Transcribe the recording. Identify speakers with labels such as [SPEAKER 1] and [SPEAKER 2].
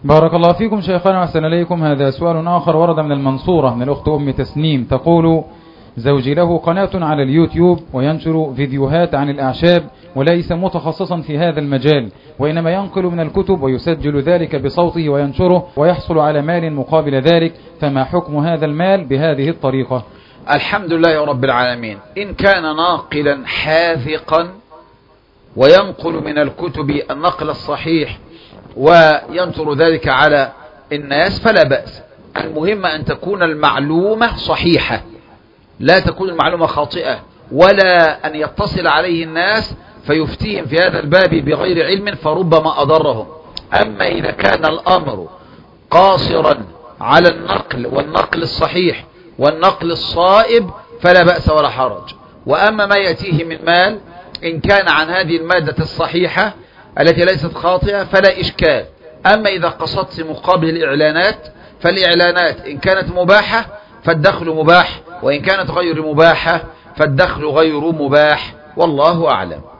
[SPEAKER 1] بارك الله فيكم شيخنا وأحسن إليكم. هذا سؤال آخر ورد من المنصورة من الأخت أم تسنيم، تقول: زوجي له قناة على اليوتيوب وينشر فيديوهات عن الأعشاب وليس متخصصا في هذا المجال، وإنما ينقل من الكتب ويسجل ذلك بصوته وينشره ويحصل على مال مقابل ذلك، فما حكم هذا المال بهذه الطريقة؟
[SPEAKER 2] الحمد لله رب العالمين. إن كان ناقلا حاذقا وينقل من الكتب النقل الصحيح وينشر ذلك على الناس فلا بأس. المهم أن تكون المعلومة صحيحة، لا تكون المعلومة خاطئة، ولا أن يتصل عليه الناس فيفتيهم في هذا الباب بغير علم فربما أضرهم. أما إذا كان الأمر قاصرا على النقل والنقل الصحيح والنقل الصائب فلا بأس ولا حرج. وأما ما يأتيه من مال إن كان عن هذه المادة الصحيحة التي ليست خاطئة فلا إشكال. أما إذا قصدت مقابل الإعلانات فالإعلانات إن كانت مباحة فالدخل مباح، وإن كانت غير مباحة فالدخل غير مباح، والله أعلم.